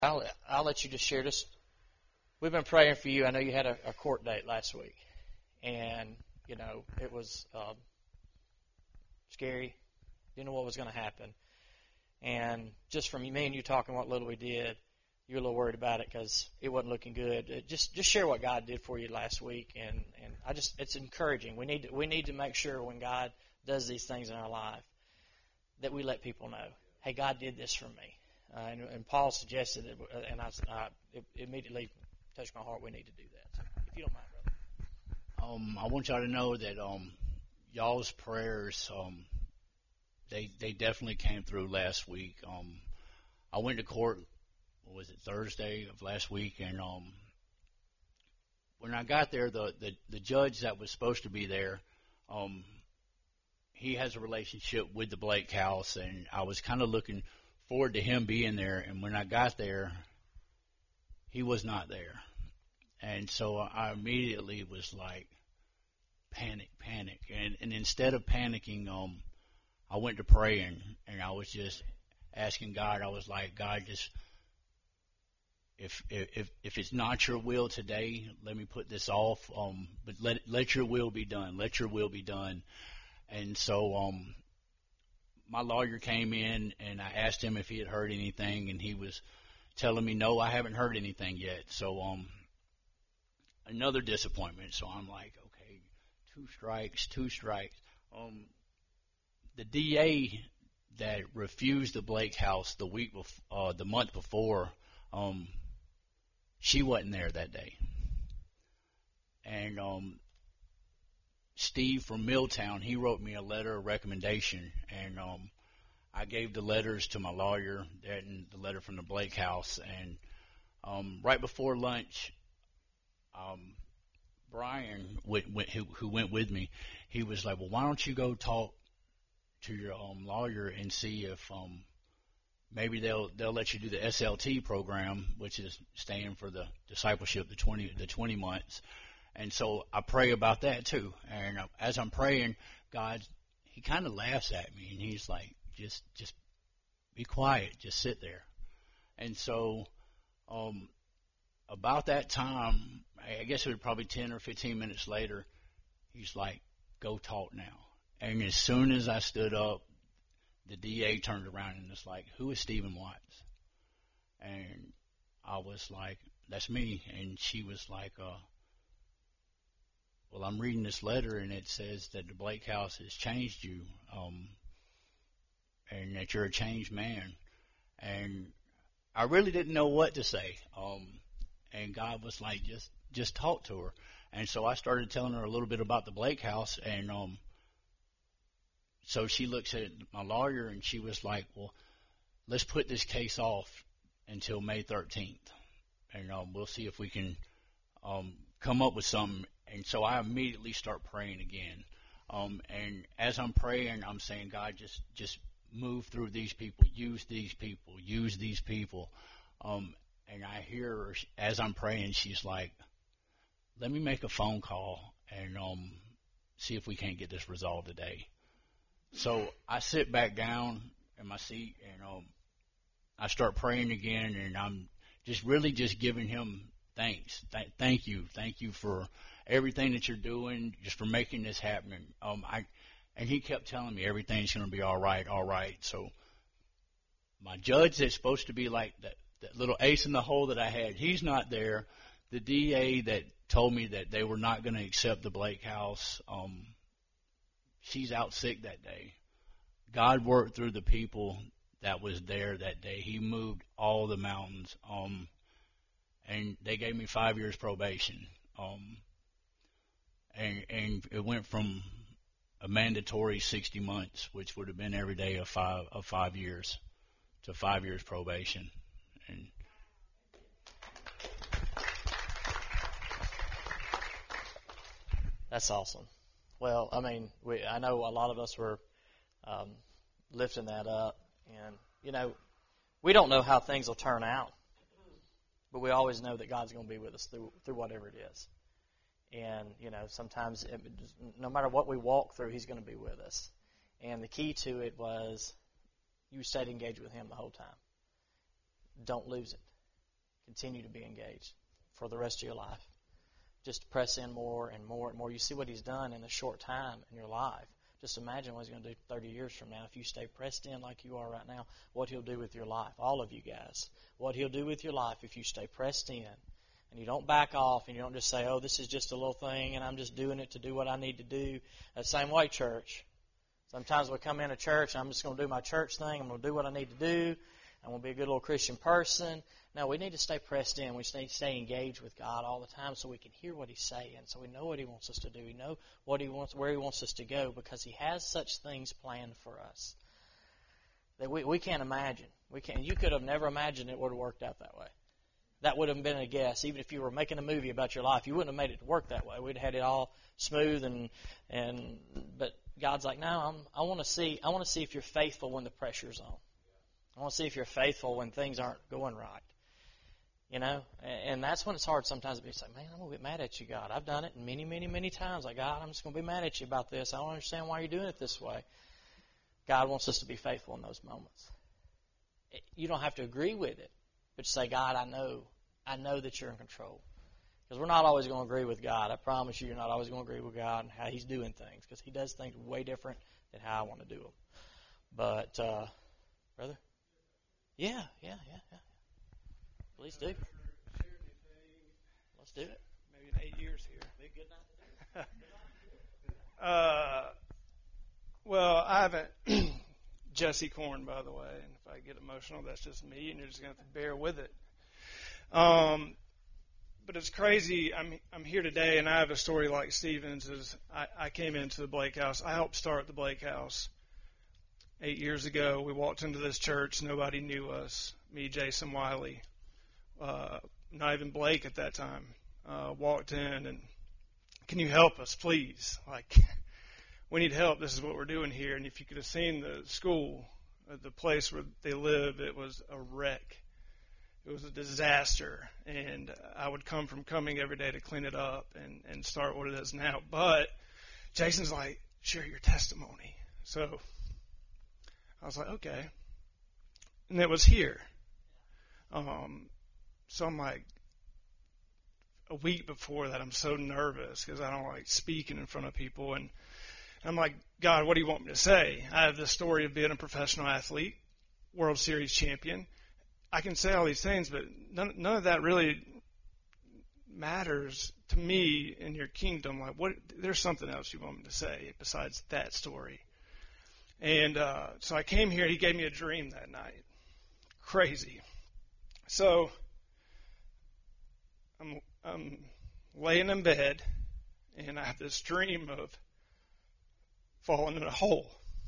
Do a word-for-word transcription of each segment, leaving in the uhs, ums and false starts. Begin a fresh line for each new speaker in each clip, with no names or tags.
I'll, I'll let you just share this. We've been praying for you. I know you had a, a court date last week, and, you know, it was um, scary. Didn't know what was going to happen. And just from me and you talking what little we did, you were a little worried about it because it wasn't looking good. It just just share what God did for you last week, and, and I just it's encouraging. We need to, we need to make sure when God does these things in our life that we let people know, hey, God did this for me. Uh, and, and Paul suggested it, and I, I it immediately touched my heart. We need to do that. So if you don't mind, brother.
Um, I want y'all to know that um, y'all's prayers, um, they they definitely came through last week. Um, I went to court. What was it, Thursday of last week? And um, when I got there, the, the the judge that was supposed to be there, um, he has a relationship with the Blake House, and I was kind of looking forward to him being there. And when I got there, he was not there. And so I immediately was like, panic, panic. And, and instead of panicking, um, I went to praying, and I was just asking God. I was like, God, just if if if it's not your will today, let me put this off. Um, but let let your will be done. Let your will be done. And so um, my lawyer came in, and I asked him if he had heard anything, and he was telling me, no, I haven't heard anything yet. So um, another disappointment. So I'm like, okay, two strikes, two strikes. Um, the D A that refused the Blake House the week before, uh, the month before, um, she wasn't there that day. And um, Steve from Milltown, he wrote me a letter of recommendation, and um, I gave the letters to my lawyer, and the letter from the Blake House. And um, right before lunch, um, Brian, who, who went with me, he was like, well, why don't you go talk to your um, lawyer and see if um, maybe they'll they'll let you do the S L T program, which is staying for the discipleship, the twenty the twenty months. And so I pray about that too. And uh, as I'm praying, God, he kind of laughs at me, and he's like, just just be quiet, just sit there. And so um, about that time, I guess it was probably ten or fifteen minutes later, he's like, go talk now. And as soon as I stood up, the D A turned around and was like, who is Stephen Watts? And I was like, that's me. And she was like, uh, well, I'm reading this letter, and it says that the Blake House has changed you, um, and that you're a changed man. And I really didn't know what to say. Um, and God was like, just just talk to her. And so I started telling her a little bit about the Blake House, and um, so she looks at my lawyer, and she was like, well, let's put this case off until May thirteenth, and um, we'll see if we can um, come up with something. And so I immediately start praying again. Um, and as I'm praying, I'm saying, God, just just move through these people, use these people, use these people. Um, and I hear her, as I'm praying, she's like, let me make a phone call and um, see if we can't get this resolved today. So I sit back down in my seat, and um, I start praying again, and I'm just really just giving him thanks. Th- thank you. Thank you for everything that you're doing, just for making this happen. Um, I, and he kept telling me everything's going to be all right, all right. So my judge that's supposed to be like that, that little ace in the hole that I had, he's not there. The D A that told me that they were not going to accept the Blake House, um, she's out sick that day. God worked through the people that was there that day. He moved all the mountains, um, and they gave me five years probation. Um, and, and it went from a mandatory sixty months, which would have been every day of five of five years, to five years probation. And
That's awesome. Well, I mean, we I know a lot of us were um, lifting that up, and you know, we don't know how things will turn out, but we always know that God's going to be with us through through whatever it is. And you know, sometimes it, no matter what we walk through, He's going to be with us. And the key to it was you stayed engaged with Him the whole time. Don't lose it. continue to be engaged for the rest of your life. Just press in more and more and more. You see what He's done in a short time in your life. Just imagine what He's going to do thirty years from now if you stay pressed in like you are right now, what He'll do with your life. All of you guys. What He'll do with your life if you stay pressed in and you don't back off and you don't just say, oh, this is just a little thing and I'm just doing it to do what I need to do. The same way, church. Sometimes we come into church and I'm just going to do my church thing. I'm going to do what I need to do. I'm going to be a good little Christian person. No, we need to stay pressed in. We need to stay engaged with God all the time so we can hear what He's saying, so we know what He wants us to do. We know what He wants, where He wants us to go, because He has such things planned for us that we, we can't imagine. We can't. You could have never imagined it would have worked out that way. That would have been a guess. Even if you were making a movie about your life, you wouldn't have made it work that way. We'd have had it all smooth and and. But God's like, no, I'm, I want to see. I want to see if you're faithful when the pressure's on. I want to see if you're faithful when things aren't going right. You know, and that's when it's hard sometimes to be like, man, I'm going to get mad at you, God. I've done it many, many, many times. Like, God, I'm just going to be mad at you about this. I don't understand why you're doing it this way. God wants us to be faithful in those moments. You don't have to agree with it, but say, God, I know. I know that you're in control. Because we're not always going to agree with God. I promise you, you're not always going to agree with God and how He's doing things, because He does things way different than how I want to do them. But, uh, brother? Yeah, yeah, yeah, yeah. Please do. Let's do it.
Maybe in eight years here.
Be a good night to do it.
uh, well, I haven't. Jesse Korn, by the way, and if I get emotional, that's just me, and you're just going to have to bear with it. Um, but it's crazy. I'm I'm here today, and I have a story like Stephen's. Is I, I came into the Blake House. I helped start the Blake House eight years ago. We walked into this church. Nobody knew us. Me, Jason Wiley. Uh, not even Blake at that time, uh, walked in and, can you help us, please? Like, we need help. This is what we're doing here. And if you could have seen the school, uh, the place where they live, it was a wreck. It was a disaster. And I would come from coming every day to clean it up and, and start what it is now. But Jason's like, share your testimony. So I was like, okay. And it was here. Um, So I'm like, a week before that, I'm so nervous because I don't like speaking in front of people. And I'm like, God, what do you want me to say? I have this story of being a professional athlete, World Series champion. I can say all these things, but none, none of that really matters to me in your kingdom. Like, what? There's something else you want me to say besides that story. And uh, so I came here. He gave me a dream that night. Crazy. So I'm, I'm laying in bed, and I have this dream of falling in a hole,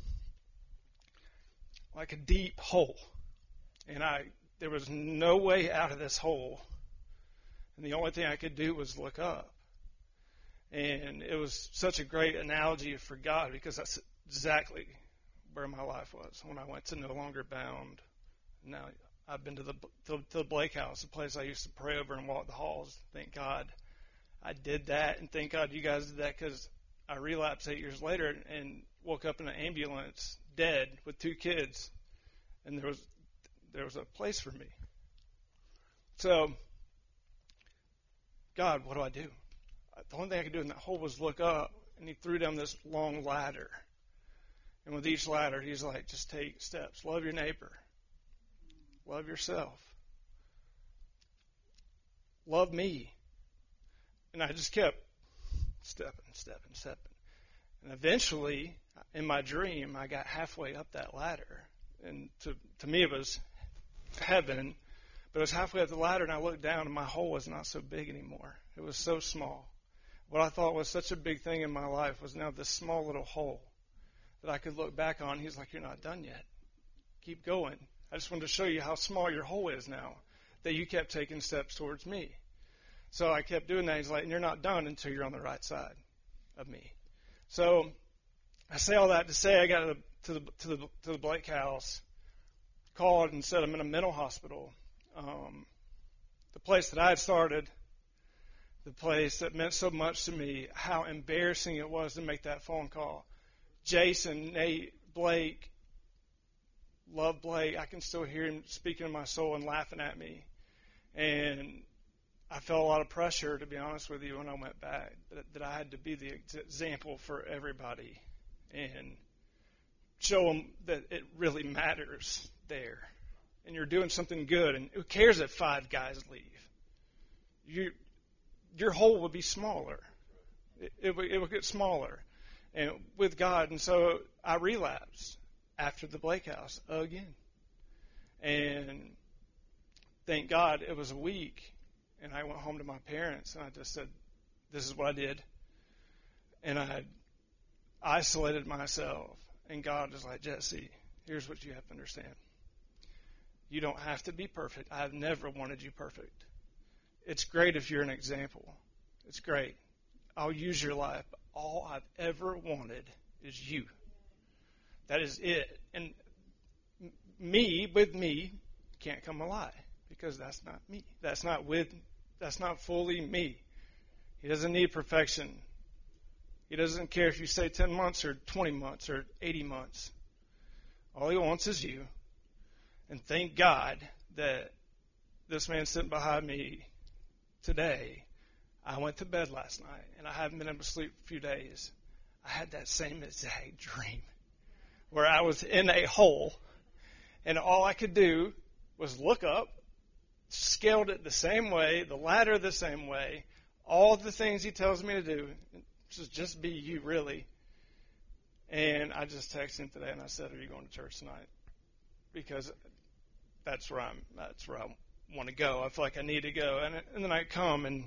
like a deep hole. And I, there was no way out of this hole, and the only thing I could do was look up. And it was such a great analogy for God, because that's exactly where my life was when I went to No Longer Bound. Now I've been to the to, to the Blake House, the place I used to pray over and walk the halls. Thank God I did that, and thank God you guys did that, because I relapsed eight years later and woke up in an ambulance, dead, with two kids, and there was there was a place for me. So, God, what do I do? The only thing I could do in that hole was look up, and He threw down this long ladder. And with each ladder, He's like, just take steps. Love your neighbor. Love yourself. Love me. And I just kept stepping, stepping, stepping. And eventually, in my dream, I got halfway up that ladder. And to, to me, it was heaven. But it was halfway up the ladder, and I looked down, and my hole was not so big anymore. It was so small. What I thought was such a big thing in my life was now this small little hole that I could look back on. He's like, you're not done yet. Keep going. I just wanted to show you how small your hole is now, that you kept taking steps towards me. So I kept doing that. He's like, and you're not done until you're on the right side of me. So I say all that to say I got to the, to the, to the, to the Blake House, called and said I'm in a mental hospital. Um, the place that I had started, the place that meant so much to me, how embarrassing it was to make that phone call. Jason, Nate, Blake, love Blake. I can still hear him speaking in my soul and laughing at me. And I felt a lot of pressure, to be honest with you, when I went back, that, that I had to be the ex- example for everybody and show them that it really matters there. And you're doing something good. And who cares if five guys leave? You, your hole would be smaller. It, it, would, it would get smaller. And with God. And so I relapsed after the Blake House again. And thank God it was a week. And I went home to my parents and I just said, this is what I did. And I isolated myself. And God was like, Jesse, here's what you have to understand. You don't have to be perfect. I've never wanted you perfect. It's great if you're an example. It's great. I'll use your life. But all I've ever wanted is you. That is it. And me, with me, can't come alive because that's not me. That's not with, that's not fully me. He doesn't need perfection. He doesn't care if you say ten months or twenty months or eighty months. All he wants is you. And thank God that this man sitting behind me today, I went to bed last night, and I haven't been able to sleep for a few days. I had that same exact dream where I was in a hole, and all I could do was look up, scaled it the same way, the ladder the same way, all the things he tells me to do, just, just be you, really. And I just texted him today, and I said, are you going to church tonight? Because that's where I'm. That's where I want to go. I feel like I need to go, and, and then I come, and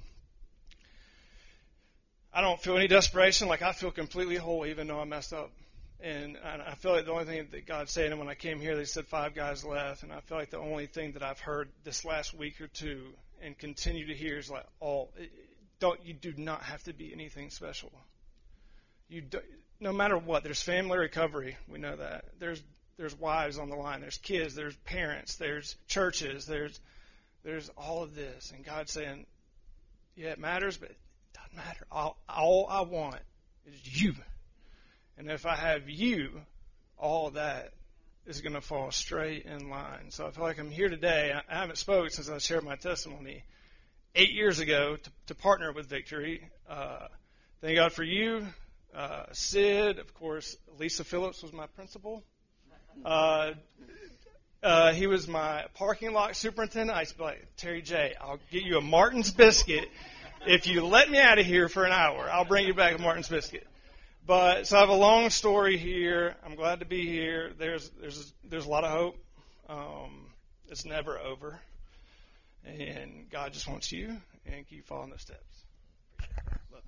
I don't feel any desperation. Like I feel completely whole, even though I messed up. And, and I feel like the only thing that God's saying, and when I came here, they said five guys left, and I feel like the only thing that I've heard this last week or two, and continue to hear, is like, all don't you do not have to be anything special. You do, no matter what. There's family recovery. We know that. There's There's wives on the line. There's kids. There's parents. There's churches. There's there's all of this. And God's saying, yeah, it matters, but it doesn't matter. All, all I want is you. And if I have you, all of that is going to fall straight in line. So I feel like I'm here today. I, I haven't spoken since I shared my testimony eight years ago to, to partner with Victory. Uh, thank God for you. Uh, Sid, of course, Lisa Phillips was my principal. Uh, uh, he was my parking lot superintendent. I used to be like, Terry J, I'll get you a Martin's biscuit if you let me out of here for an hour. I'll bring you back a Martin's biscuit. But so I have a long story here. I'm glad to be here. There's there's there's a lot of hope. Um, it's never over, and God just wants you and keep following the steps. Love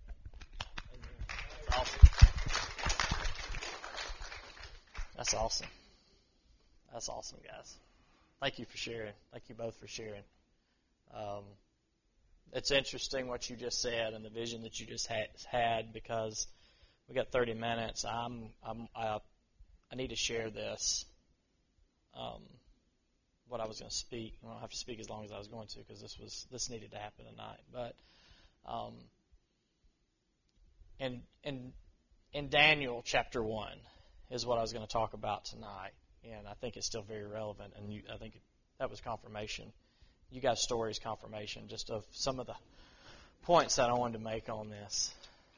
you.
Awesome. That's awesome. That's awesome, guys. Thank you for sharing. Thank you both for sharing. Um, it's interesting what you just said and the vision that you just had, had because we got thirty minutes. I'm, I'm, I, I need to share this. Um, what I was going to speak. I don't have to speak as long as I was going to because this was this needed to happen tonight. But um, in in in Daniel chapter one is what I was going to talk about tonight, and I think it's still very relevant. And you, I think that was confirmation. You guys' story is confirmation just of some of the points that I wanted to make on this.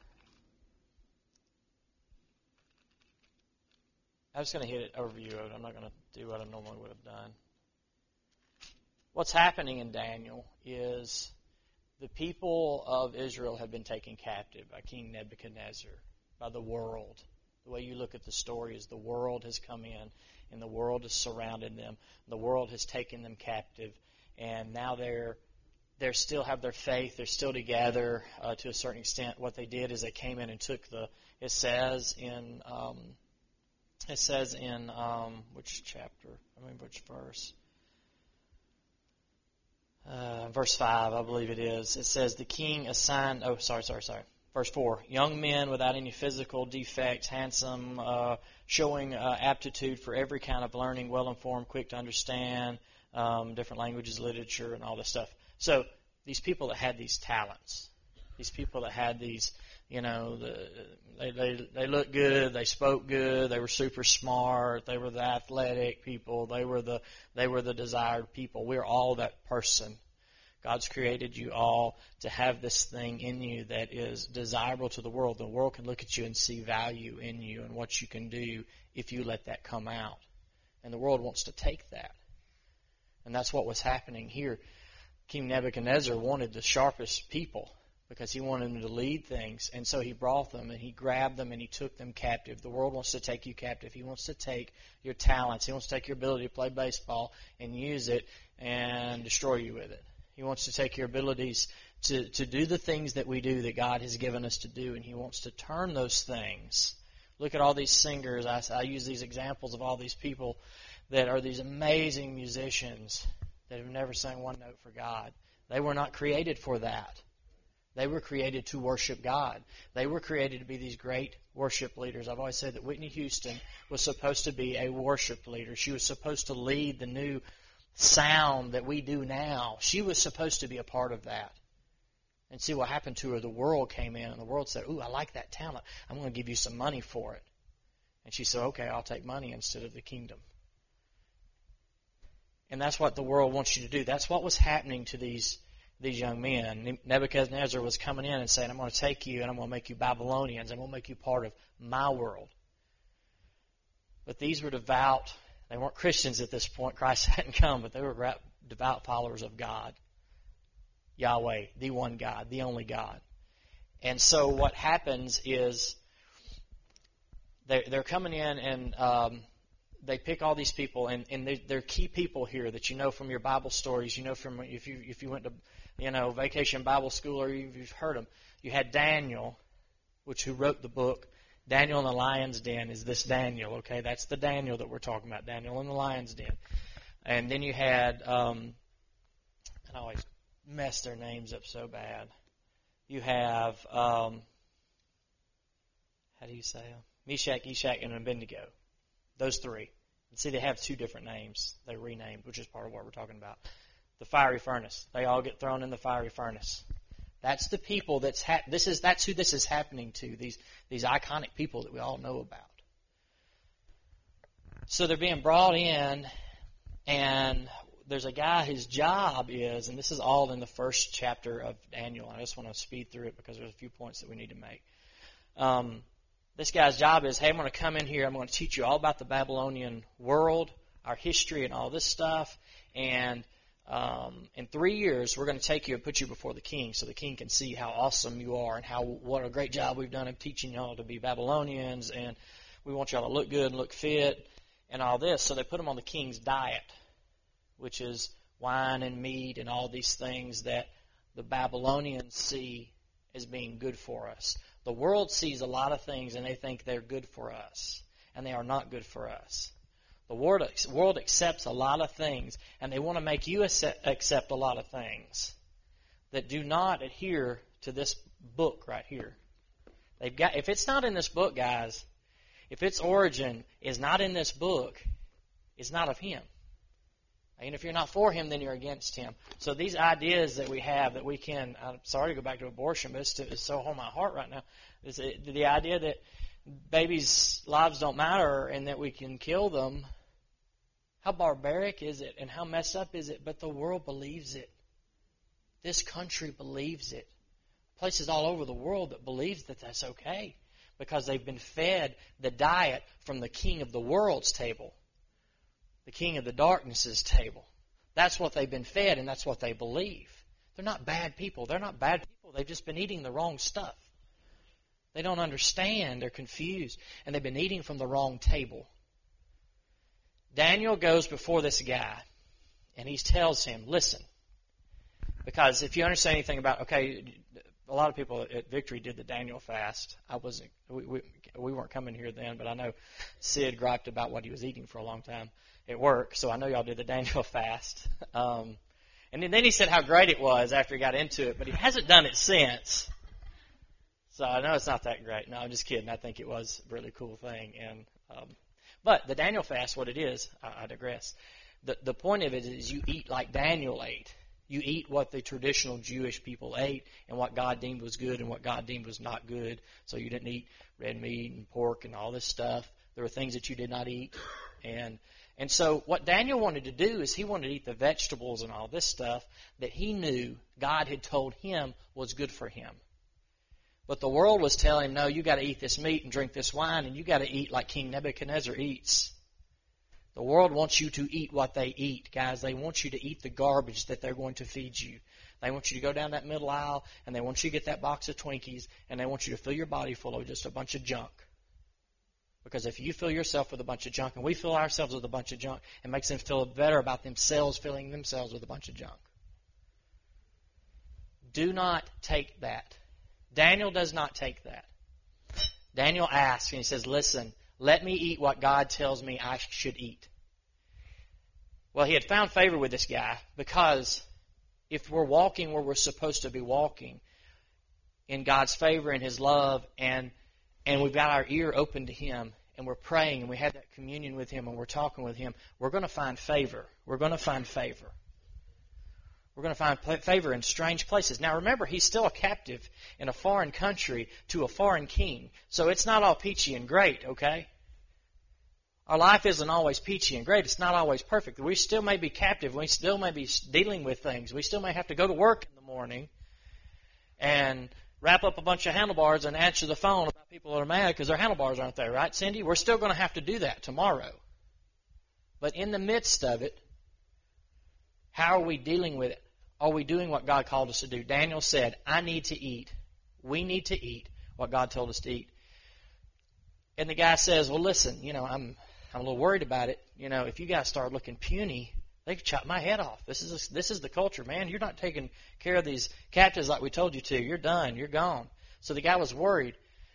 I'm just going to hit it overview of it. I'm not going to do what I normally would have done. What's happening in Daniel is the people of Israel have been taken captive by King Nebuchadnezzar, by the world. The way you look at the story is the world has come in, and the world has surrounded them. The world has taken them captive, and now they're they still have their faith. They're still together uh, to a certain extent. What they did is they came in and took the. It says in um, it says in um, which chapter? I mean, which verse? Uh, verse five, I believe it is. It says the king assigned. Oh, sorry, sorry, sorry. Verse four, young men without any physical defects, handsome, uh, showing uh, aptitude for every kind of learning, well-informed, quick to understand, um, different languages, literature, and all this stuff. So these people that had these talents, these people that had these, you know, the, they, they, they looked good, they spoke good, they were super smart, they were the athletic people, they were the, they were the desired people. We're all that person. God's created you all to have this thing in you that is desirable to the world. The world can look at you and see value in you and what you can do if you let that come out. And the world wants to take that. And that's what was happening here. King Nebuchadnezzar wanted the sharpest people because he wanted them to lead things. And so he brought them and he grabbed them and he took them captive. The world wants to take you captive. He wants to take your talents. He wants to take your ability to play baseball and use it and destroy you with it. He wants to take your abilities to, to do the things that we do that God has given us to do, and he wants to turn those things. Look at all these singers. I, I use these examples of all these people that are these amazing musicians that have never sang one note for God. They were not created for that. They were created to worship God. They were created to be these great worship leaders. I've always said that Whitney Houston was supposed to be a worship leader. She was supposed to lead the new sound that we do now. She was supposed to be a part of that. And see what happened to her. The world came in and the world said, ooh, I like that talent. I'm going to give you some money for it. And she said, okay, I'll take money instead of the kingdom. And that's what the world wants you to do. That's what was happening to these these young men. Nebuchadnezzar was coming in and saying, I'm going to take you and I'm going to make you Babylonians. I'm going to make you part of my world. But these were devout. They weren't Christians at this point. Christ hadn't come, but they were devout followers of God. Yahweh, the one God, the only God. And so what happens is they're, they're coming in and um, they pick all these people, and, and they, they're key people here that you know from your Bible stories. You know from if you if you went to you know Vacation Bible School or you've, you've heard them. You had Daniel, which who wrote the book. Daniel in the lion's den is this Daniel, okay? That's the Daniel that we're talking about, Daniel in the lion's den. And then you had, um, I always mess their names up so bad. You have, um, how do you say them? Meshach, Eshach, and Abednego. Those three. And see, they have two different names. They renamed, which is part of what we're talking about. The fiery furnace. They all get thrown in the fiery furnace. That's the people that's ha- this is that's who this is happening to, these these iconic people that we all know about. So they're being brought in, and there's a guy whose job is, and this is all in the first chapter of Daniel. I just want to speed through it because there's a few points that we need to make. Um, this guy's job is, hey, I'm going to come in here, I'm going to teach you all about the Babylonian world, our history and all this stuff, and Um, in three years, we're going to take you and put you before the king so the king can see how awesome you are and how what a great job we've done of teaching y'all to be Babylonians, and we want y'all to look good and look fit and all this. So they put them on the king's diet, which is wine and meat and all these things that the Babylonians see as being good for us. The world sees a lot of things and they think they're good for us, and they are not good for us. The world accepts a lot of things, and they want to make you accept a lot of things that do not adhere to this book right here. They've got, if it's not in this book, guys, if its origin is not in this book, it's not of Him. And if you're not for Him, then you're against Him. So these ideas that we have that we can, I'm sorry to go back to abortion, but it's, to, it's so on my heart right now, is the idea that babies' lives don't matter and that we can kill them. How barbaric is it and how messed up is it? But the world believes it. This country believes it. Places all over the world that believes that that's okay because they've been fed the diet from the king of the world's table, the king of the darkness's table. That's what they've been fed, and that's what they believe. They're not bad people. They're not bad people. They've just been eating the wrong stuff. They don't understand. They're confused, and they've been eating from the wrong table. Daniel goes before this guy, and he tells him, listen, because if you understand anything about, okay, a lot of people at Victory did the Daniel fast. I wasn't, we, we, we weren't coming here then, but I know Sid griped about what he was eating for a long time at work, so I know y'all did the Daniel fast. Um, and then he said how great it was after he got into it, but he hasn't done it since. So I know it's not that great. No, I'm just kidding. I think it was a really cool thing, and um, But the Daniel fast, what it is, I, I digress. The, the point of it is you eat like Daniel ate. You eat what the traditional Jewish people ate and what God deemed was good and what God deemed was not good. So you didn't eat red meat and pork and all this stuff. There were things that you did not eat. And And so what Daniel wanted to do is he wanted to eat the vegetables and all this stuff that he knew God had told him was good for him. But the world was telling him, no, you got to eat this meat and drink this wine, and you got to eat like King Nebuchadnezzar eats. The world wants you to eat what they eat, guys. They want you to eat the garbage that they're going to feed you. They want you to go down that middle aisle, and they want you to get that box of Twinkies, and they want you to fill your body full of just a bunch of junk. Because if you fill yourself with a bunch of junk, and we fill ourselves with a bunch of junk, it makes them feel better about themselves filling themselves with a bunch of junk. Do not take that. Daniel does not take that. Daniel asks, and he says, listen, let me eat what God tells me I should eat. Well, he had found favor with this guy because if we're walking where we're supposed to be walking, in God's favor and His love, and and we've got our ear open to Him, and we're praying, and we have that communion with Him, and we're talking with Him, we're going to find favor. We're going to find favor. We're going to find favor in strange places. Now remember, he's still a captive in a foreign country to a foreign king. So it's not all peachy and great, okay? Our life isn't always peachy and great. It's not always perfect. We still may be captive. We still may be dealing with things. We still may have to go to work in the morning and wrap up a bunch of handlebars and answer the phone about people that are mad because their handlebars aren't there, right, Cindy? We're still going to have to do that tomorrow. But in the midst of it, how are we dealing with it? Are we doing what God called us to do? Daniel said, I need to eat. We need to eat what God told us to eat. And the guy says, well, listen, you know, I'm I'm a little worried about it. You know, if you guys start looking puny, they could chop my head off. This is a, this is the culture, man. You're not taking care of these captives like we told you to. You're done. You're gone. So the guy was worried.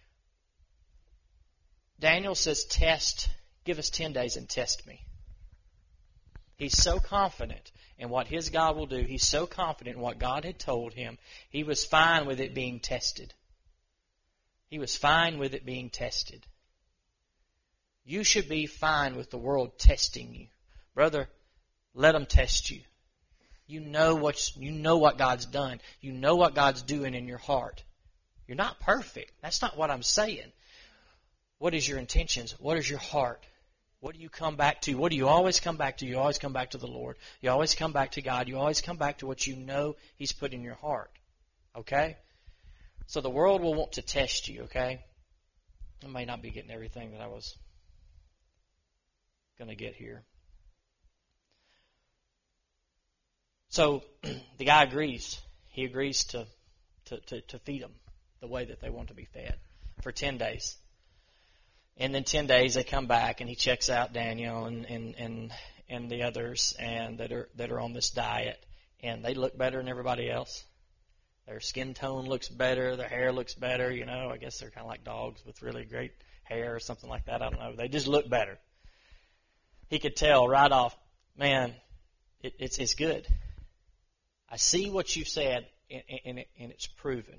Daniel says, test, give us ten days and test me. He's so confident in what his God will do. He's so confident in what God had told him. He was fine with it being tested. He was fine with it being tested. You should be fine with the world testing you. Brother, let them test you. You know what, you know what God's done. You know what God's doing in your heart. You're not perfect. That's not what I'm saying. What is your intentions? What is your heart? What do you come back to? What do you always come back to? You always come back to the Lord. You always come back to God. You always come back to what you know He's put in your heart. Okay? So the world will want to test you, okay? I may not be getting everything that I was going to get here. So the guy agrees. He agrees to, to, to, to feed them the way that they want to be fed for ten days. And then ten days they come back and he checks out Daniel and, and, and, and the others and that are that are on this diet, and they look better than everybody else. Their skin tone looks better, their hair looks better, you know, I guess they're kind of like dogs with really great hair or something like that. I don't know. They just look better. He could tell right off, man, it, it's it's good. I see what you said, and, and, it, and it's proven.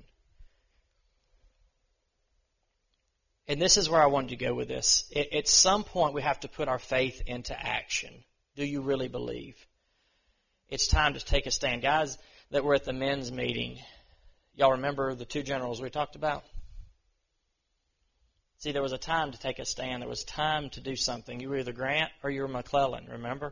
And this is where I wanted to go with this. At some point, we have to put our faith into action. Do you really believe? It's time to take a stand. Guys that were at the men's meeting, y'all remember the two generals we talked about? See, there was a time to take a stand. There was time to do something. You were either Grant or you were McClellan, remember?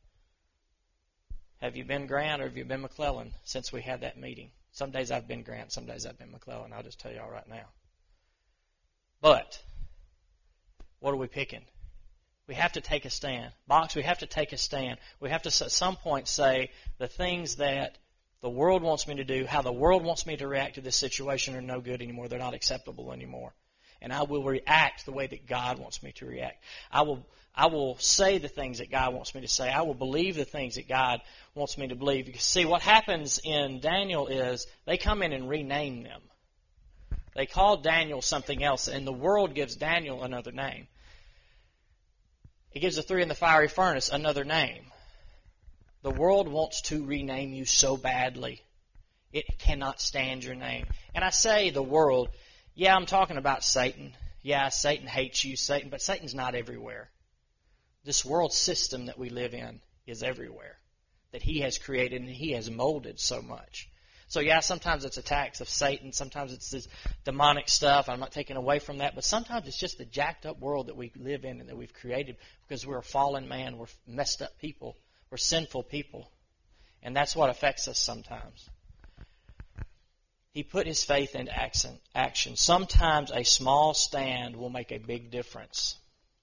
Have you been Grant or have you been McClellan since we had that meeting? Some days I've been Grant, some days I've been McClellan. I'll just tell y'all right now. But what are we picking? We have to take a stand. Box, we have to take a stand. We have to at some point say the things that the world wants me to do, how the world wants me to react to this situation are no good anymore. They're not acceptable anymore. And I will react the way that God wants me to react. I will I will say the things that God wants me to say. I will believe the things that God wants me to believe. Because see, what happens in Daniel is they come in and rename them. They call Daniel something else, and the world gives Daniel another name. It gives the three in the fiery furnace another name. The world wants to rename you so badly. It cannot stand your name. And I say the world, yeah, I'm talking about Satan. Yeah, Satan hates you, Satan, but Satan's not everywhere. This world system that we live in is everywhere, that he has created and he has molded so much. So yeah, sometimes it's attacks of Satan. Sometimes it's this demonic stuff. I'm not taking away from that. But sometimes it's just the jacked up world that we live in and that we've created because we're a fallen man. We're messed up people. We're sinful people. And that's what affects us sometimes. He put his faith into action. Sometimes a small stand will make a big difference.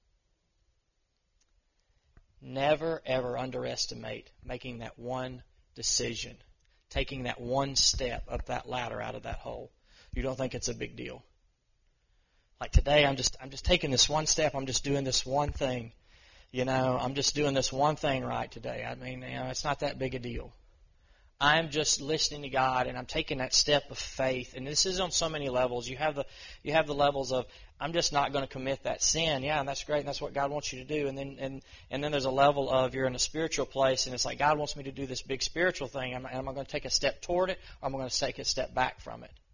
Never, ever underestimate making that one decision, taking that one step up that ladder out of that hole. You don't think it's a big deal. Like today, I'm just I'm just taking this one step. I'm just doing this one thing. You know, I'm just doing this one thing right today. I mean, you know, it's not that big a deal. I'm just listening to God, and I'm taking that step of faith. And this is on so many levels. You have the you have the levels of I'm just not going to commit that sin. Yeah, and that's great, and that's what God wants you to do. And then and and then there's a level of you're in a spiritual place, and it's like God wants me to do this big spiritual thing. Am, am I going to take a step toward it, or am I going to take a step back from it?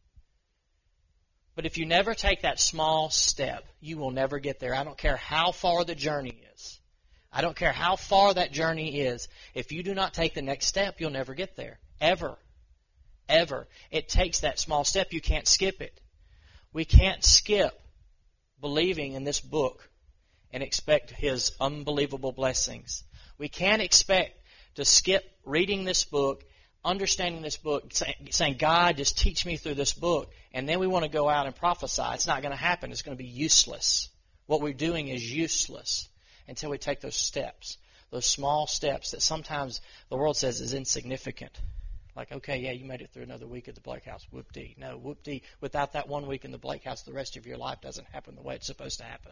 But if you never take that small step, you will never get there. I don't care how far the journey is. I don't care how far that journey is. If you do not take the next step, you'll never get there. Ever. Ever. It takes that small step. You can't skip it. We can't skip believing in this book and expect His unbelievable blessings. We can't expect to skip reading this book, understanding this book, saying, God, just teach me through this book, and then we want to go out and prophesy. It's not going to happen. It's going to be useless. What we're doing is useless until we take those steps, those small steps that sometimes the world says is insignificant. Like, okay, yeah, you made it through another week at the Blake House. Whoop-dee. No, whoop-dee. Without that one week in the Blake House, the rest of your life doesn't happen the way it's supposed to happen.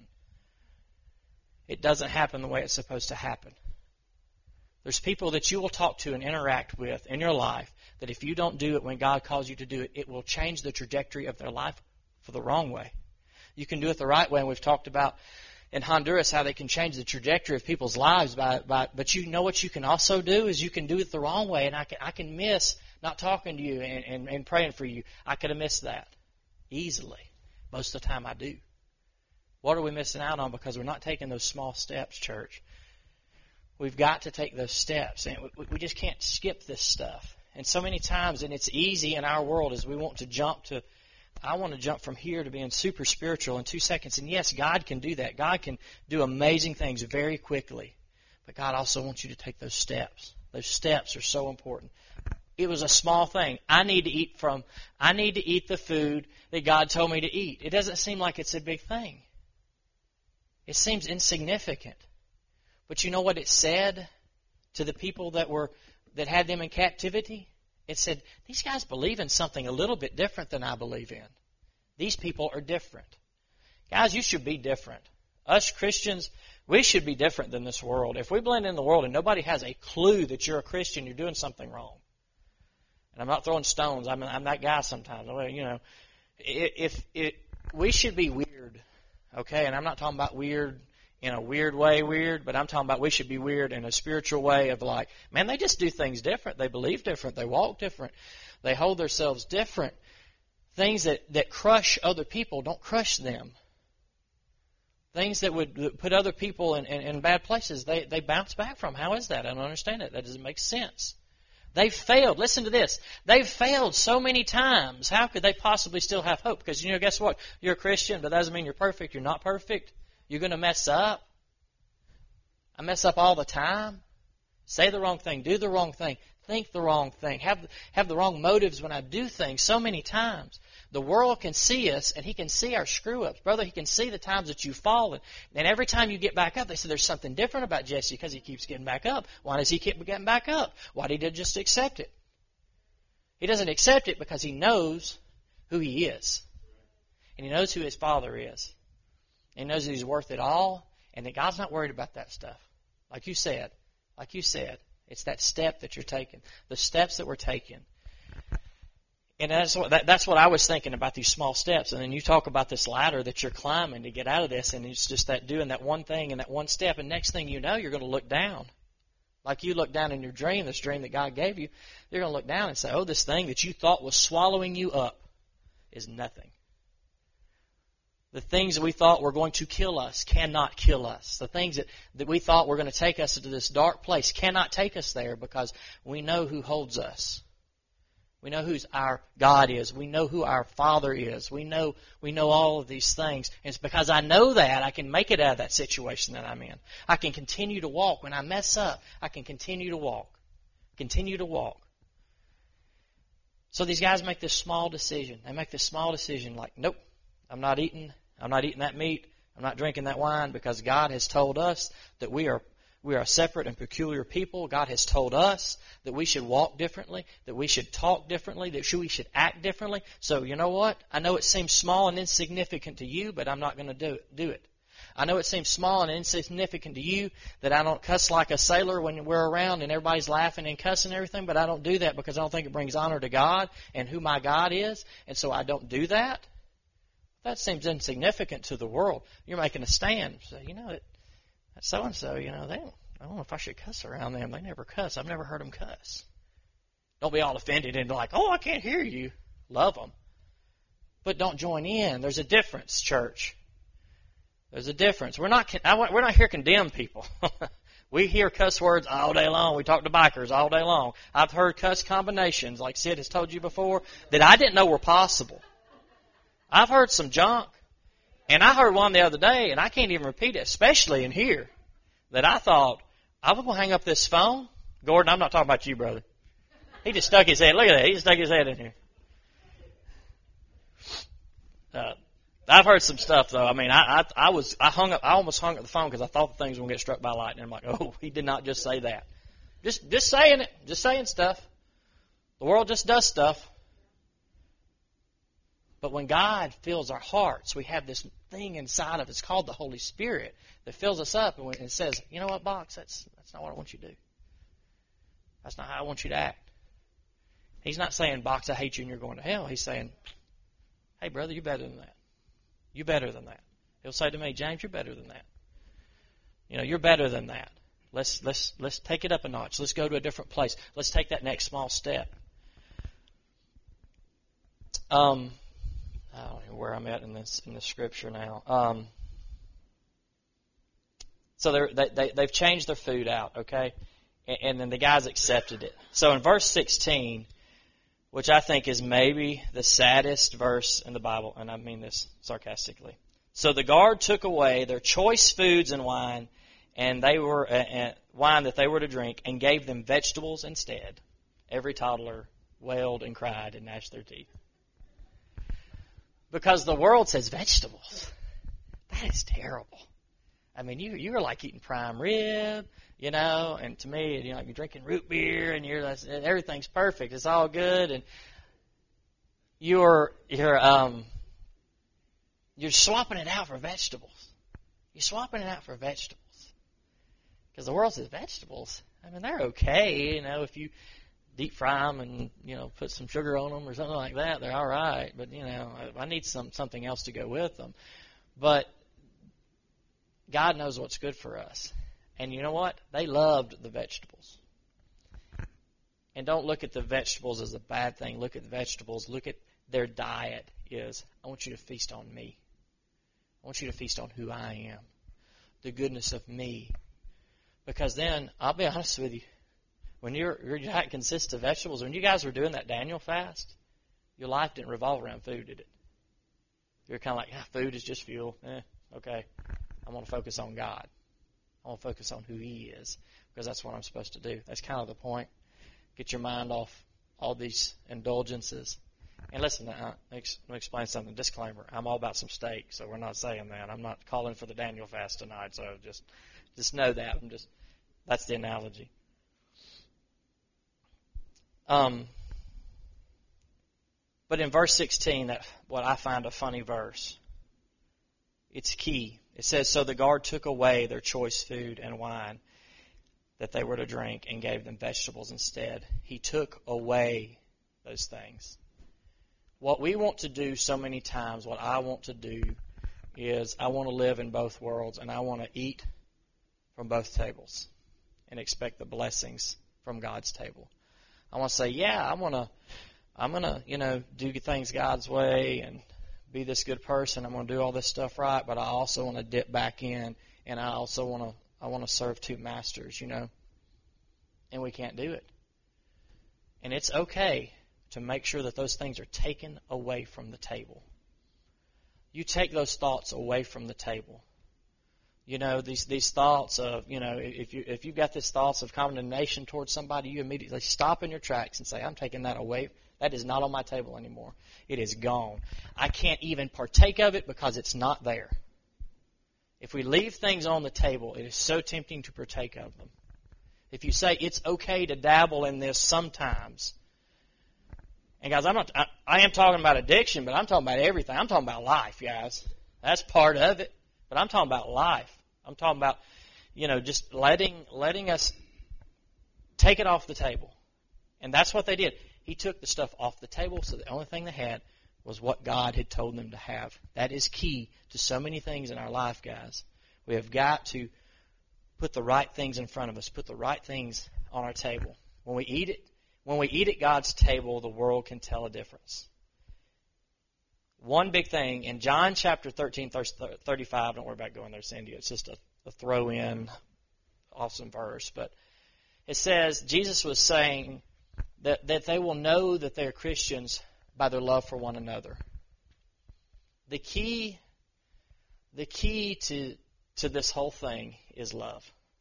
It doesn't happen the way it's supposed to happen. There's people that you will talk to and interact with in your life that if you don't do it when God calls you to do it, it will change the trajectory of their life for the wrong way. You can do it the right way, and we've talked about in Honduras how they can change the trajectory of people's lives by, by but you know what you can also do is you can do it the wrong way, and I can I can miss not talking to you and, and, and praying for you. I could have missed that easily. Most of the time I do. What are we missing out on because we're not taking those small steps, church? We've got to take those steps, and we, we just can't skip this stuff. And so many times, and it's easy in our world as we want to jump to I want to jump from here to being super spiritual in two seconds. And yes, God can do that. God can do amazing things very quickly. But God also wants you to take those steps. Those steps are so important. It was a small thing. I need to eat from, I need to eat the food that God told me to eat. It doesn't seem like it's a big thing. It seems insignificant. But you know what it said to the people that were, that had them in captivity? It said, these guys believe in something a little bit different than I believe in. These people are different. Guys, you should be different. Us Christians, we should be different than this world. If we blend in the world and nobody has a clue that you're a Christian, you're doing something wrong. And I'm not throwing stones. I'm, I'm that guy sometimes. You know, if it, we should be weird, okay? And I'm not talking about weird in a weird way weird, but I'm talking about we should be weird in a spiritual way of like, man, they just do things different. They believe different. They walk different. They hold themselves different. Things that, that crush other people don't crush them. Things that would put other people in, in, in bad places, they, they bounce back from. How is that? I don't understand it. That doesn't make sense. They've failed. Listen to this. They've failed so many times. How could they possibly still have hope? Because, you know, guess what? You're a Christian, but that doesn't mean you're perfect. You're not perfect. You're going to mess up. I mess up all the time. Say the wrong thing. Do the wrong thing. Think the wrong thing. Have, have the wrong motives when I do things so many times. The world can see us, and he can see our screw-ups. Brother, he can see the times that you've fallen. And every time you get back up, they say there's something different about Jesse because he keeps getting back up. Why does he keep getting back up? Why did he just accept it? He doesn't accept it because he knows who he is. And he knows who his Father is. And he knows that he's worth it all, and that God's not worried about that stuff. Like you said, like you said, it's that step that you're taking, the steps that we're taking. And that's what, that, that's what I was thinking about, these small steps. And then you talk about this ladder that you're climbing to get out of this, and it's just that doing that one thing and that one step, and next thing you know, you're going to look down. Like you look down in your dream, this dream that God gave you, you're going to look down and say, oh, this thing that you thought was swallowing you up is nothing. The things that we thought were going to kill us cannot kill us. The things that, that we thought were going to take us into this dark place cannot take us there because we know who holds us. We know who our God is. We know who our Father is. We know we know all of these things. And it's because I know that I can make it out of that situation that I'm in. I can continue to walk. When I mess up, I can continue to walk. Continue to walk. So these guys make this small decision. They make this small decision like, nope, I'm not eating. I'm not eating that meat. I'm not drinking that wine because God has told us that we are we are a separate and peculiar people. God has told us that we should walk differently, that we should talk differently, that we should act differently. So you know what? I know it seems small and insignificant to you, but I'm not going to do it. Do it. I know it seems small and insignificant to you that I don't cuss like a sailor when we're around and everybody's laughing and cussing and everything, but I don't do that because I don't think it brings honor to God and who my God is, and so I don't do that. That seems insignificant to the world. You're making a stand. So, you know, it, that's so-and-so, you know, they don't, I don't know if I should cuss around them. They never cuss. I've never heard them cuss. Don't be all offended and like, oh, I can't hear you. Love them. But don't join in. There's a difference, church. There's a difference. We're not we're not here to condemn people. We hear cuss words all day long. We talk to bikers all day long. I've heard cuss combinations, like Sid has told you before, that I didn't know were possible. I've heard some junk, and I heard one the other day, and I can't even repeat it, especially in here, that I thought, I'm going to hang up this phone. Gordon, I'm not talking about you, brother. He just stuck his head. Look at that. He just stuck his head in here. Uh, I've heard some stuff, though. I mean, I, I, I was, I hung up, I almost hung up the phone because I thought the things were going to get struck by lightning. I'm like, oh, he did not just say that. Just, just saying it. Just saying stuff. The world just does stuff. But when God fills our hearts, we have this thing inside of us called the Holy Spirit that fills us up and it says, you know what, Box, that's that's not what I want you to do. That's not how I want you to act. He's not saying, Box, I hate you and you're going to hell. He's saying, hey, brother, you're better than that. You're better than that. He'll say to me, James, you're better than that. You know, you're better than that. Let's let's let's take it up a notch. Let's go to a different place. Let's take that next small step. Um. I don't know where I'm at in this in the scripture now. Um, so they're, they they they've changed their food out, okay, and, and then the guys accepted it. So in verse sixteen, which I think is maybe the saddest verse in the Bible, and I mean this sarcastically. So the guard took away their choice foods and wine, and they were uh, uh, wine that they were to drink, and gave them vegetables instead. Every toddler wailed and cried and gnashed their teeth. Because the world says vegetables. That is terrible. I mean, you you're like eating prime rib, you know, and to me, you know, you're drinking root beer, and you're everything's perfect. It's all good, and you're you're um you're swapping it out for vegetables. You're swapping it out for vegetables because the world says vegetables. I mean, they're okay, you know, if you deep fry them and, you know, put some sugar on them or something like that, they're all right. But, you know, I, I need some something else to go with them. But God knows what's good for us. And you know what? They loved the vegetables. And don't look at the vegetables as a bad thing. Look at the vegetables. Look at their diet is, I want you to feast on me. I want you to feast on who I am, the goodness of me. Because then, I'll be honest with you, when your your diet consists of vegetables, when you guys were doing that Daniel fast, your life didn't revolve around food, did it? You're kind of like, ah, food is just fuel. Eh, okay. I want to focus on God. I want to focus on who He is, because that's what I'm supposed to do. That's kind of the point. Get your mind off all these indulgences. And listen, let me explain something. Disclaimer, I'm all about some steak, so we're not saying that. I'm not calling for the Daniel fast tonight, so just just know that. I'm just that's the analogy. Um, but in verse sixteen, that what I find a funny verse. It's key. It says, so the guard took away their choice food and wine that they were to drink and gave them vegetables instead. He took away those things. What we want to do so many times, what I want to do is I want to live in both worlds, and I want to eat from both tables and expect the blessings from God's table. I want to say, yeah, I want to, I'm going to, you know, do things God's way and be this good person. I'm going to do all this stuff right, but I also want to dip back in, and I also want to, I want to serve two masters, you know, and we can't do it. And it's okay to make sure that those things are taken away from the table. You take those thoughts away from the table. You know, these these thoughts of, you know, if you if you've got these thoughts of condemnation towards somebody, you immediately stop in your tracks and say, I'm taking that away. That is not on my table anymore. It is gone. I can't even partake of it because it's not there. If we leave things on the table, it is so tempting to partake of them. If you say it's okay to dabble in this sometimes, and guys, I'm not, I, I am talking about addiction, but I'm talking about everything. I'm talking about life, guys. That's part of it, but I'm talking about life. I'm talking about, you know, just letting letting us take it off the table. And that's what they did. He took the stuff off the table, so the only thing they had was what God had told them to have. That is key to so many things in our life, guys. We have got to put the right things in front of us, put the right things on our table. When we eat it, when we eat at God's table, the world can tell a difference. One big thing, in John chapter thirteen, thirty-five, don't worry about going there, Sandy, it's just a, a throw-in awesome verse, but it says, Jesus was saying that, that they will know that they are Christians by their love for one another. The key, the key to, to this whole thing is love.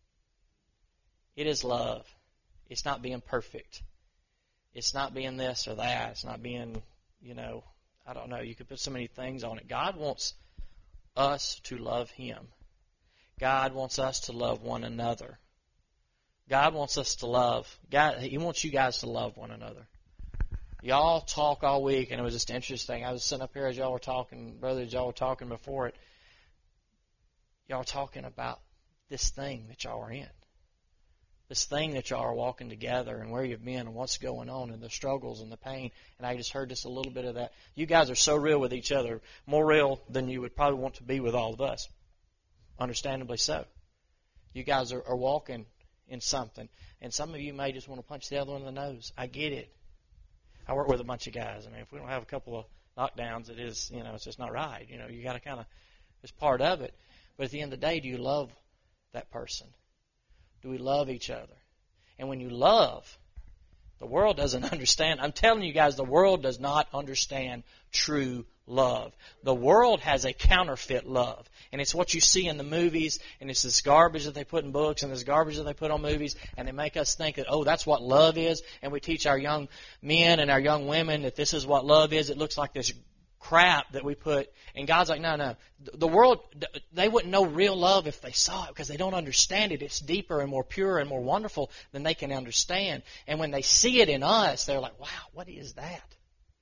It is love. It's not being perfect. It's not being this or that. It's not being, you know, I don't know. You could put so many things on it. God wants us to love Him. God wants us to love one another. God wants us to love. God, He wants you guys to love one another. Y'all talk all week, and it was just interesting. I was sitting up here as y'all were talking, brothers, y'all were talking before it. Y'all were talking about this thing that y'all are in. This thing that y'all are walking together and where you've been and what's going on and the struggles and the pain. And I just heard just a little bit of that. You guys are so real with each other, more real than you would probably want to be with all of us. Understandably so. You guys are, are walking in something. And some of you may just want to punch the other one in the nose. I get it. I work with a bunch of guys. I mean, if we don't have a couple of knockdowns, it is, you know, it's just not right. You know, you got to kind of, it's part of it. But at the end of the day, do you love that person? Do we love each other? And when you love, the world doesn't understand. I'm telling you guys, the world does not understand true love. The world has a counterfeit love. And it's what you see in the movies, and it's this garbage that they put in books, and this garbage that they put on movies, and they make us think that, oh, that's what love is. And we teach our young men and our young women that this is what love is. It looks like this crap that we put. And God's like, no, no. The world, they wouldn't know real love if they saw it because they don't understand it. It's deeper and more pure and more wonderful than they can understand. And when they see it in us, they're like, wow, what is that?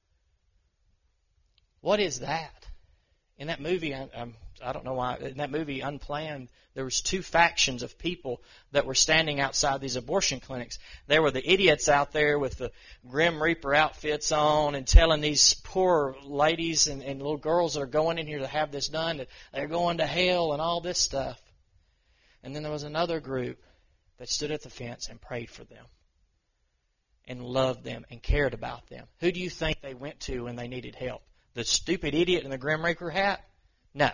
What is that? In that movie, I, um, I don't know why, in that movie, Unplanned, there was two factions of people that were standing outside these abortion clinics. There were the idiots out there with the Grim Reaper outfits on and telling these poor ladies and, and little girls that are going in here to have this done that they're going to hell and all this stuff. And then there was another group that stood at the fence and prayed for them and loved them and cared about them. Who do you think they went to when they needed help? The stupid idiot in the Grim Reaper hat? No.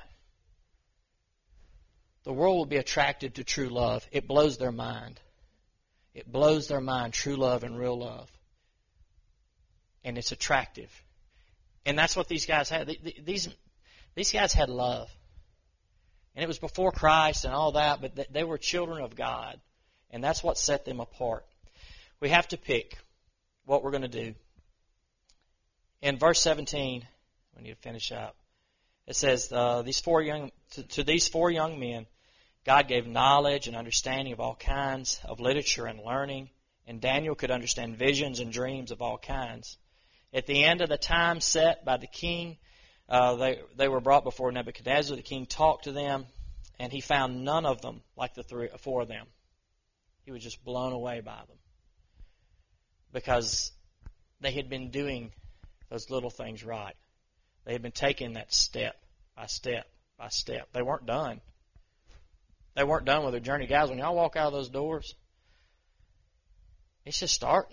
The world will be attracted to true love. It blows their mind. It blows their mind, true love and real love. And it's attractive. And that's what these guys had. These, these guys had love. And it was before Christ and all that, but they were children of God. And that's what set them apart. We have to pick what we're going to do. In verse seventeen, we need to finish up. It says, uh, these four young to, to these four young men, God gave knowledge and understanding of all kinds of literature and learning, and Daniel could understand visions and dreams of all kinds. At the end of the time set by the king, uh, they they were brought before Nebuchadnezzar. The king talked to them, and he found none of them like the three, four of them. He was just blown away by them because they had been doing those little things right. They had been taking that step by step by step. They weren't done. They weren't done with their journey. Guys, when y'all walk out of those doors, it's just starting.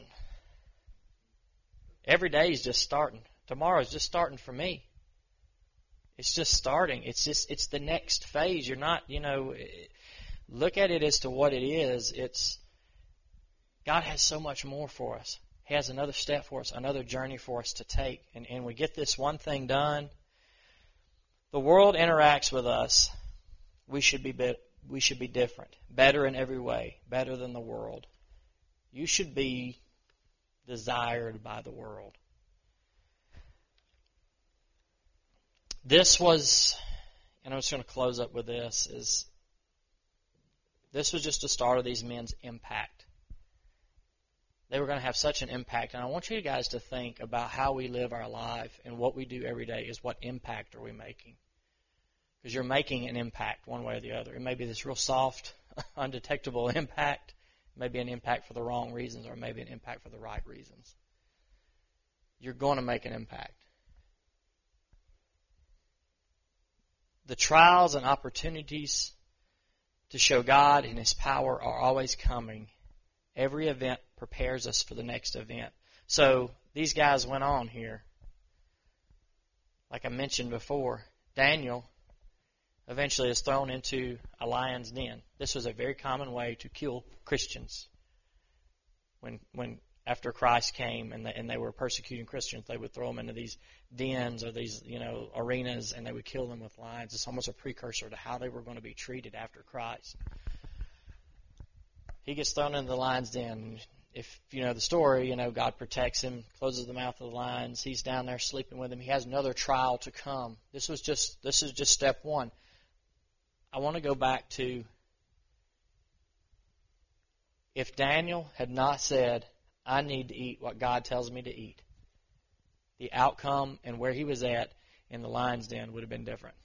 Every day is just starting. Tomorrow is just starting for me. It's just starting. It's just, it's the next phase. You're not, you know, look at it as to what it is. It's, God has so much more for us. He has another step for us, another journey for us to take. And, and we get this one thing done. The world interacts with us. We should be, be we should be different, better in every way, better than the world. You should be desired by the world. This was, and I'm just going to close up with this, is this was just the start of these men's impact. They were going to have such an impact. And I want you guys to think about how we live our life and what we do every day is what impact are we making. Because you're making an impact one way or the other. It may be this real soft, undetectable impact. It may be an impact for the wrong reasons, or it may be an impact for the right reasons. You're going to make an impact. The trials and opportunities to show God and His power are always coming. Every event prepares us for the next event. So these guys went on here. Like I mentioned before, Daniel eventually is thrown into a lion's den. This was a very common way to kill Christians. When when after Christ came and they, and they were persecuting Christians, they would throw them into these dens or these, you know, arenas, and they would kill them with lions. It's almost a precursor to how they were going to be treated after Christ. He gets thrown into the lion's den. If you know the story, you know, God protects him, closes the mouth of the lions. He's down there sleeping with him. He has another trial to come. This was just this is just step one. I want to go back to if Daniel had not said, I need to eat what God tells me to eat, the outcome and where he was at in the lion's den would have been different.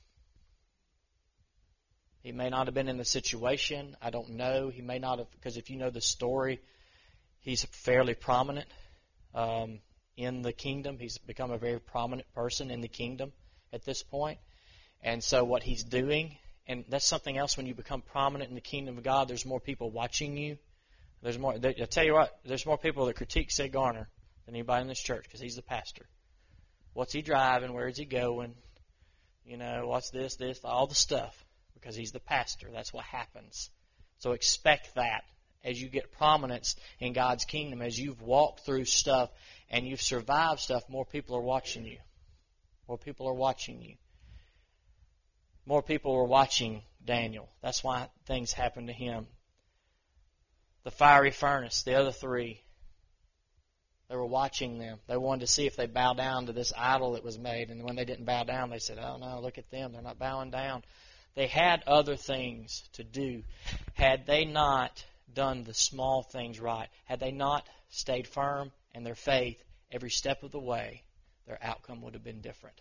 He may not have been in the situation. I don't know. He may not have, because if you know the story, he's fairly prominent um, in the kingdom. He's become a very prominent person in the kingdom at this point. And so what he's doing, and that's something else when you become prominent in the kingdom of God, there's more people watching you. There's more. I'll tell you what, there's more people that critique Sid Garner than anybody in this church because he's the pastor. What's he driving? Where is he going? You know, what's this, this, all the stuff. Because he's the pastor. That's what happens. So expect that as you get prominence in God's kingdom, as you've walked through stuff and you've survived stuff, more people are watching you. More people are watching you. More people were watching Daniel. That's why things happened to him. The fiery furnace, the other three, they were watching them. They wanted to see if they bow down to this idol that was made. And when they didn't bow down, they said, oh no, look at them. They're not bowing down. They had other things to do. Had they not done the small things right, had they not stayed firm in their faith every step of the way, their outcome would have been different.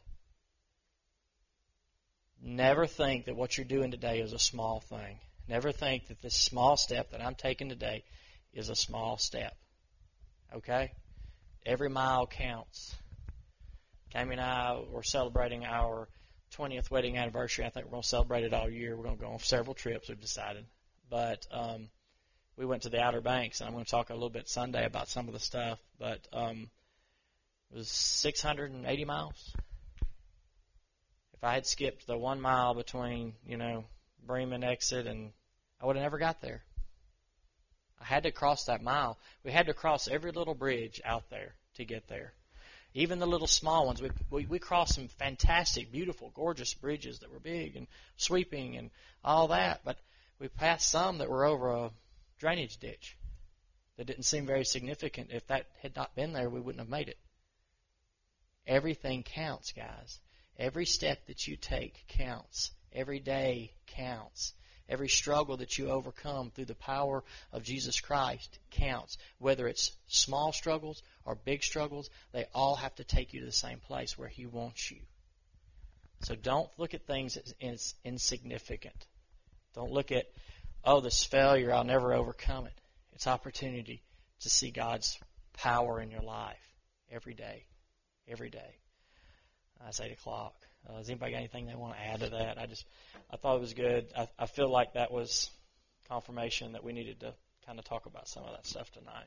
Never think that what you're doing today is a small thing. Never think that this small step that I'm taking today is a small step. Okay? Every mile counts. Tammy and I were celebrating our twentieth wedding anniversary. I think we're going to celebrate it all year. We're going to go on several trips, we've decided. But um, we went to the Outer Banks, and I'm going to talk a little bit Sunday about some of the stuff. But um, it was six hundred eighty miles. If I had skipped the one mile between, you know, Bremen exit, and I would have never got there. I had to cross that mile. We had to cross every little bridge out there to get there. Even the little small ones. We, we, we crossed some fantastic, beautiful, gorgeous bridges that were big and sweeping and all that. But we passed some that were over a drainage ditch that didn't seem very significant. If that had not been there, we wouldn't have made it. Everything counts, guys. Every step that you take counts. Every day counts. Every struggle that you overcome through the power of Jesus Christ counts. Whether it's small struggles or big struggles, they all have to take you to the same place where He wants you. So don't look at things as insignificant. Don't look at, oh, this failure, I'll never overcome it. It's opportunity to see God's power in your life every day. Every day. Uh, it's eight o'clock. Uh, has anybody got anything they want to add to that? I just, I thought it was good. I, I feel like that was confirmation that we needed to kind of talk about some of that stuff tonight.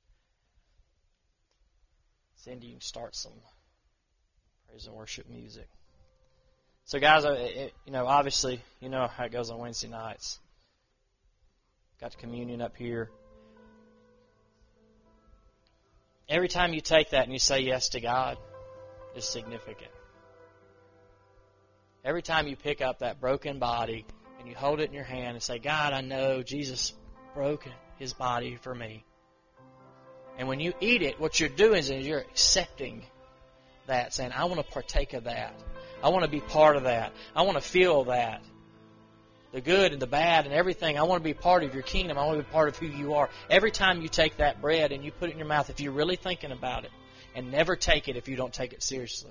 Cindy, you can start some praise and worship music. So, guys, it, you know, obviously, you know how it goes on Wednesday nights. Got the communion up here. Every time you take that and you say yes to God is significant. Every time you pick up that broken body and you hold it in your hand and say, God, I know Jesus broke His body for me. And when you eat it, what you're doing is you're accepting that, saying, I want to partake of that. I want to be part of that. I want to feel that. The good and the bad and everything. I want to be part of your kingdom. I want to be part of who you are. Every time you take that bread and you put it in your mouth, if you're really thinking about it, and never take it if you don't take it seriously.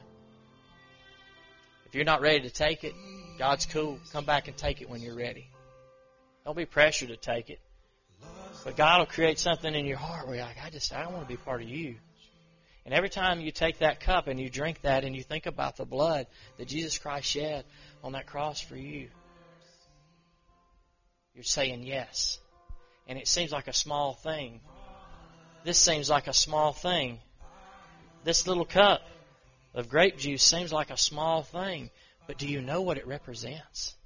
If you're not ready to take it, God's cool. Come back and take it when you're ready. Don't be pressured to take it. But God will create something in your heart where you're like, I just, I want to be part of you. And every time you take that cup and you drink that and you think about the blood that Jesus Christ shed on that cross for you, you're saying yes. And it seems like a small thing. This seems like a small thing. This little cup of grape juice seems like a small thing. But do you know what it represents?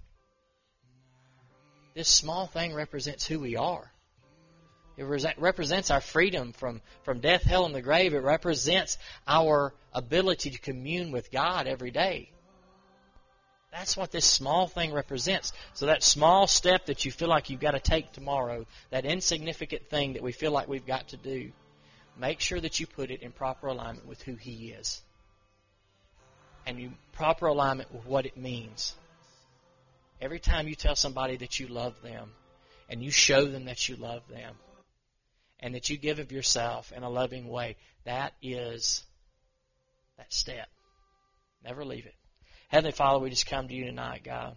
This small thing represents who we are. It represents our freedom from, from death, hell, and the grave. It represents our ability to commune with God every day. That's what this small thing represents. So that small step that you feel like you've got to take tomorrow, that insignificant thing that we feel like we've got to do, make sure that you put it in proper alignment with who He is. And you proper alignment with what it means. Every time you tell somebody that you love them, and you show them that you love them, and that you give of yourself in a loving way, that is that step. Never leave it. Heavenly Father, we just come to you tonight, God.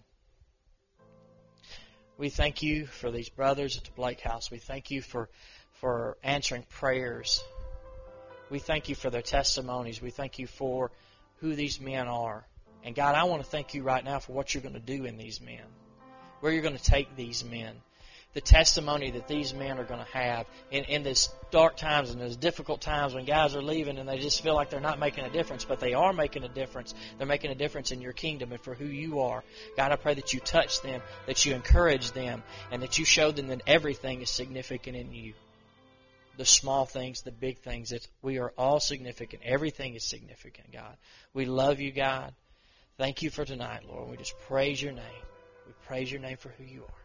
We thank you for these brothers at the Blake House. We thank you for, for answering prayers. We thank you for their testimonies. We thank you for who these men are. And God, I want to thank you right now for what you're going to do in these men, where you're going to take these men. The testimony that these men are going to have in, in this dark times and those difficult times when guys are leaving and they just feel like they're not making a difference, but they are making a difference. They're making a difference in your kingdom and for who you are. God, I pray that you touch them, that you encourage them, and that you show them that everything is significant in you. The small things, the big things, that we are all significant. Everything is significant, God. We love you, God. Thank you for tonight, Lord. We just praise your name. We praise your name for who you are.